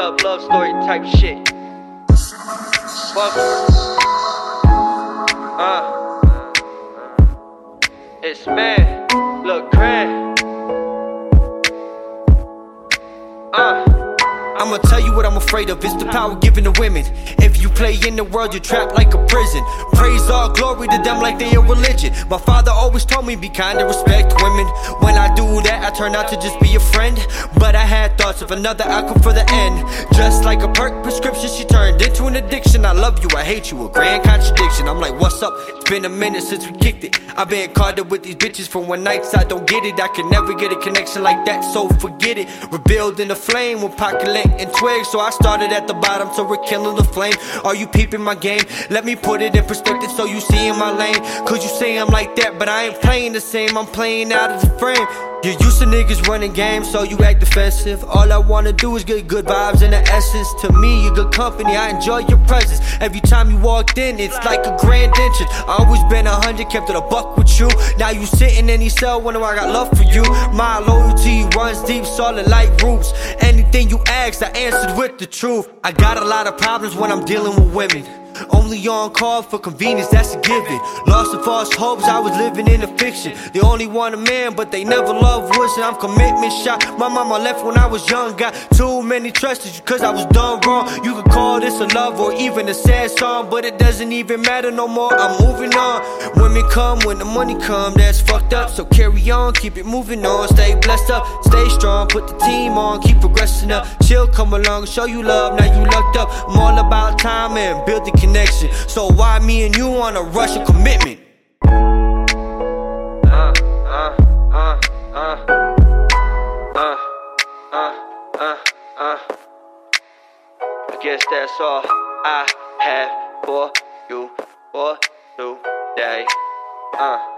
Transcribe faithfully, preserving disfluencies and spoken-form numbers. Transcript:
love, love story type shit. Fuck. Uh. It's man, look grand. Uh. I'ma tell you what I'm afraid of, it's the power given to women. If you play in the world, you're trapped like a prison. Praise all glory to them like they a religion. My father always told me be kind and respect women. When I do that, I turn out to just be a friend. But I had thoughts of another outcome for the end. Just like a perk prescription, she turned into an addiction. I love you, I hate you, a grand contradiction. I'm like, what's up? It's been a minute since we kicked it. I've been caught up with these bitches for one nights, I don't get it. I can never get a connection like that, so forget it. Rebuilding the flame with pocket and twigs, so I started at the bottom, so we're killing the flame. Are you peeping my game? Let me put it in perspective so you see in my lane. Cause you say I'm like that, but I ain't playing the same, I'm playing out of the frame. You're used to niggas running games, so you act defensive. All I wanna do is get good vibes in the essence. To me, you're good company, I enjoy your presence. Every time you walked in, it's like a grand entrance. I always been a hundred, kept it a buck with you. Now you sitting in your cell, wondering I got love for you. My loyalty runs deep, solid like roots. Anything you asked, I answered with the truth. I got a lot of problems when I'm dealing with women. Only on call for convenience, that's a given. Lost in false hopes, I was living in a fiction. They only want a man, but they never love wishing. I'm commitment shot. My mama left when I was young. Got too many trusted cause I was done wrong. You could call this a love or even a sad song, but it doesn't even matter no more, I'm moving on. Women come when the money come, that's fucked up. So carry on, keep it moving on. Stay blessed up, stay strong, put the team on, keep progressing up. Chill, come along, show you love, now you lucked up. I'm all about time and building connection. So why me and you on a rush of commitment? Uh, uh, uh, uh, uh, uh, uh, uh. I guess that's all I have for you for today. Uh.